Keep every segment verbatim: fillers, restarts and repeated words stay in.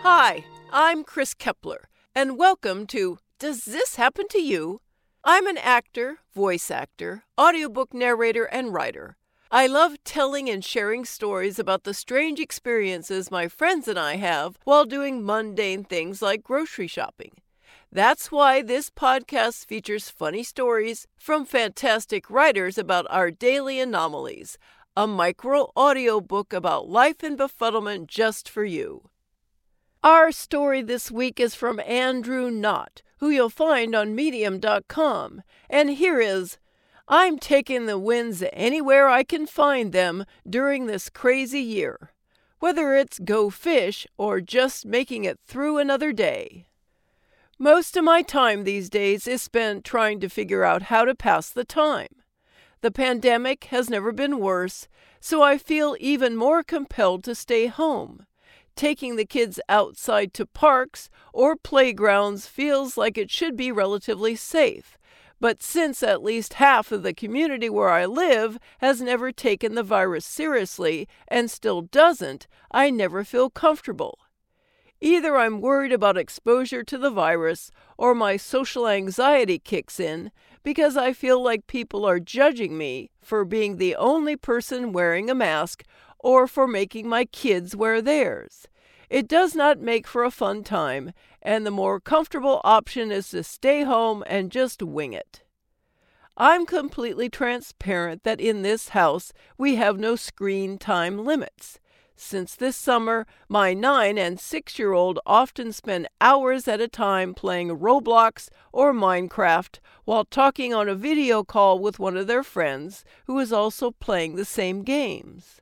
Hi, I'm Chris Kepler, and welcome to Does This Happen to You? I'm an actor, voice actor, audiobook narrator, and writer. I love telling and sharing stories about the strange experiences my friends and I have while doing mundane things like grocery shopping. That's why this podcast features funny stories from fantastic writers about our daily anomalies, a micro audiobook about life and befuddlement just for you. Our story this week is from Andrew Knott, who you'll find on medium dot com, and here is I'm taking the wins anywhere I can find them during this crazy year, whether it's go fish or just making it through another day. Most of my time these days is spent trying to figure out how to pass the time. The pandemic has never been worse, so I feel even more compelled to stay home. Taking the kids outside to parks or playgrounds feels like it should be relatively safe. But since at least half of the community where I live has never taken the virus seriously and still doesn't, I never feel comfortable. Either I'm worried about exposure to the virus or my social anxiety kicks in because I feel like people are judging me for being the only person wearing a mask or for making my kids wear theirs. It does not make for a fun time, and the more comfortable option is to stay home and just wing it. I'm completely transparent that in this house we have no screen time limits. Since this summer, my nine and six-year-old often spend hours at a time playing Roblox or Minecraft while talking on a video call with one of their friends who is also playing the same games.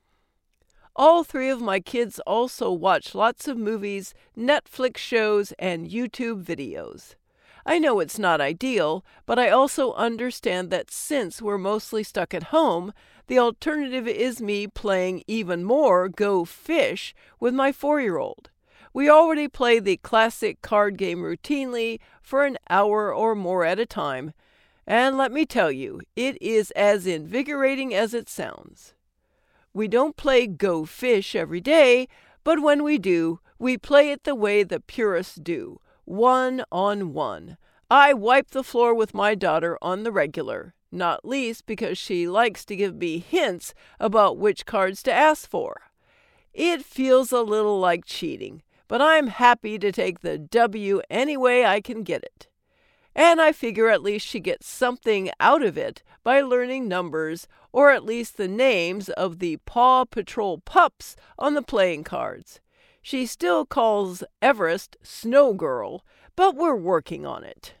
All three of my kids also watch lots of movies, Netflix shows, and YouTube videos. I know it's not ideal, but I also understand that since we're mostly stuck at home, the alternative is me playing even more Go Fish with my four-year-old. We already play the classic card game routinely for an hour or more at a time, and let me tell you, it is as invigorating as it sounds. We don't play Go Fish every day, but when we do, we play it the way the purists do, one on one. I wipe the floor with my daughter on the regular, not least because she likes to give me hints about which cards to ask for. It feels a little like cheating, but I'm happy to take the W any way I can get it. And I figure at least she gets something out of it by learning numbers, or at least the names of the Paw Patrol pups on the playing cards. She still calls Everest Snow Girl, but we're working on it.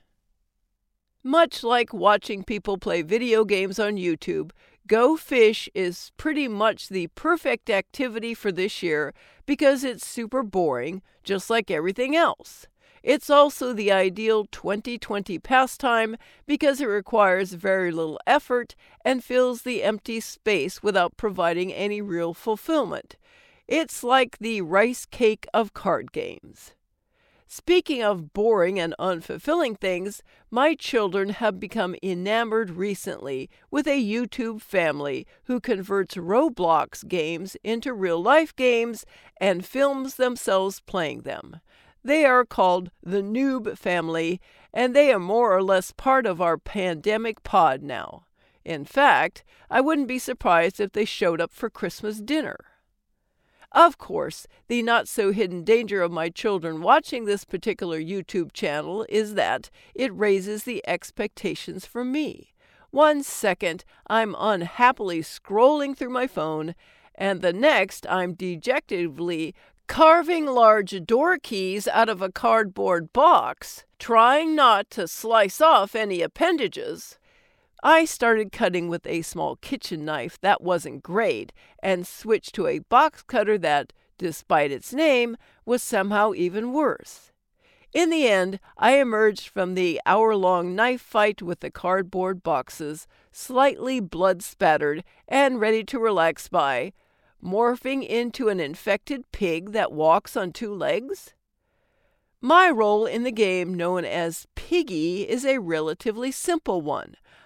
Much like watching people play video games on YouTube, Go Fish is pretty much the perfect activity for this year because it's super boring, just like everything else. It's also the ideal twenty twenty pastime because it requires very little effort and fills the empty space without providing any real fulfillment. It's like the rice cake of card games. Speaking of boring and unfulfilling things, my children have become enamored recently with a YouTube family who converts Roblox games into real-life games and films themselves playing them. They are called the Noob Family, and they are more or less part of our pandemic pod now. In fact, I wouldn't be surprised if they showed up for Christmas dinner. Of course, the not-so-hidden danger of my children watching this particular YouTube channel is that it raises the expectations for me. One second, I'm unhappily scrolling through my phone, and the next, I'm dejectedly carving large door keys out of a cardboard box, trying not to slice off any appendages. I started cutting with a small kitchen knife that wasn't great and switched to a box cutter that, despite its name, was somehow even worse. In the end, I emerged from the hour-long knife fight with the cardboard boxes, slightly blood-spattered and ready to relax by morphing into an infected pig that walks on two legs? My role in the game known as Piggy is a relatively simple one.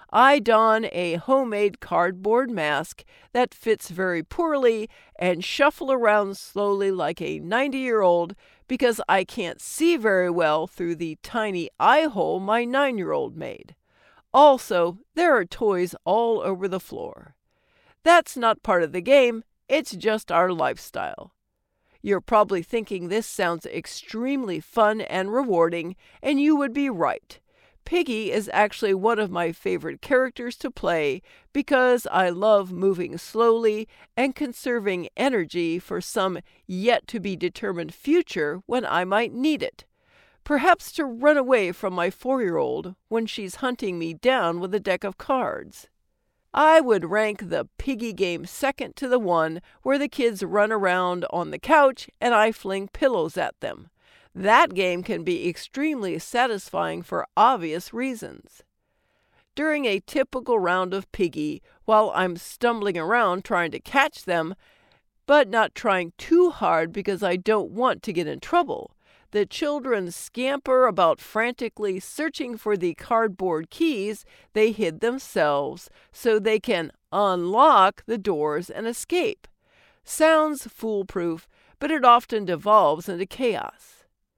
I don a homemade cardboard mask that fits very poorly and shuffle around slowly like a ninety-year-old because I can't see very well through the tiny eye hole my nine-year-old made. Also, there are toys all over the floor. That's not part of the game, it's just our lifestyle. You're probably thinking this sounds extremely fun and rewarding, and you would be right. Piggy is actually one of my favorite characters to play because I love moving slowly and conserving energy for some yet-to-be-determined future when I might need it. Perhaps to run away from my four-year-old when she's hunting me down with a deck of cards. I would rank the Piggy game second to the one where the kids run around on the couch and I fling pillows at them. That game can be extremely satisfying for obvious reasons. During a typical round of Piggy, while I'm stumbling around trying to catch them, but not trying too hard because I don't want to get in trouble, the children scamper about frantically searching for the cardboard keys they hid themselves so they can unlock the doors and escape. Sounds foolproof, but it often devolves into chaos.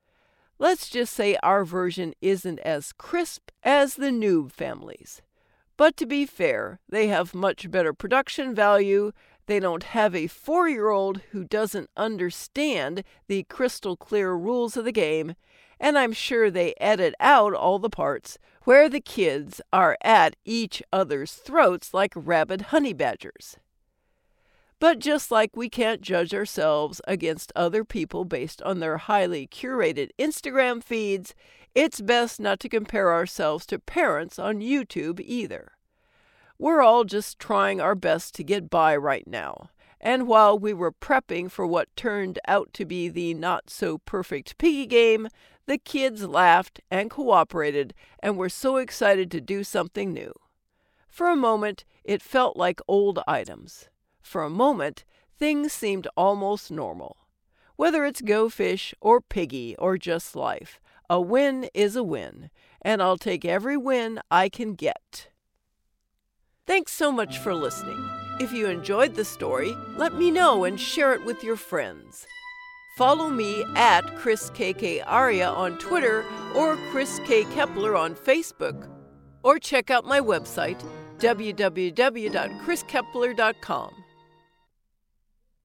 Let's just say our version isn't as crisp as the Noob family's. But to be fair, they have much better production value. They don't have a four-year-old who doesn't understand the crystal clear rules of the game, and I'm sure they edit out all the parts where the kids are at each other's throats like rabid honey badgers. But just like we can't judge ourselves against other people based on their highly curated Instagram feeds, it's best not to compare ourselves to parents on YouTube either. We're all just trying our best to get by right now, and while we were prepping for what turned out to be the not-so-perfect Piggy game, the kids laughed and cooperated and were so excited to do something new. For a moment, it felt like old items. For a moment, things seemed almost normal. Whether it's Go Fish or Piggy or just life, a win is a win, and I'll take every win I can get. Thanks so much for listening. If you enjoyed the story, let me know and share it with your friends. Follow me at Chris K K Aria on Twitter or Chris K. Kepler on Facebook, or check out my website, w w w dot chris kepler dot com.